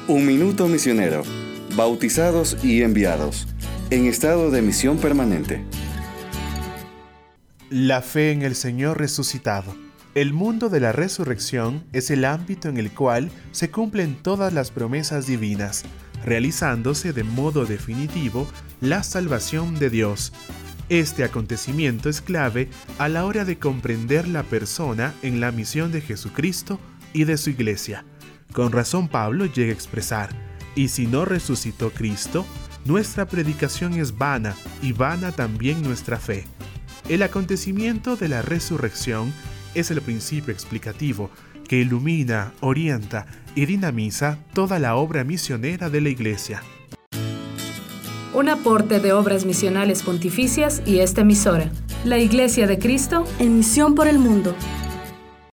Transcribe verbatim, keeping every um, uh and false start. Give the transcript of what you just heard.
Un minuto misionero. Bautizados y enviados. En estado de misión permanente. La fe en el Señor resucitado. El mundo de la resurrección es el ámbito en el cual se cumplen todas las promesas divinas, realizándose de modo definitivo la salvación de Dios. Este acontecimiento es clave a la hora de comprender la persona en la misión de Jesucristo y de su Iglesia. Con razón Pablo llega a expresar: y si no resucitó Cristo, nuestra predicación es vana y vana también nuestra fe. El acontecimiento de la resurrección es el principio explicativo que ilumina, orienta y dinamiza toda la obra misionera de la Iglesia. Un aporte de Obras Misionales Pontificias y esta emisora, la Iglesia de Cristo, en misión por el mundo.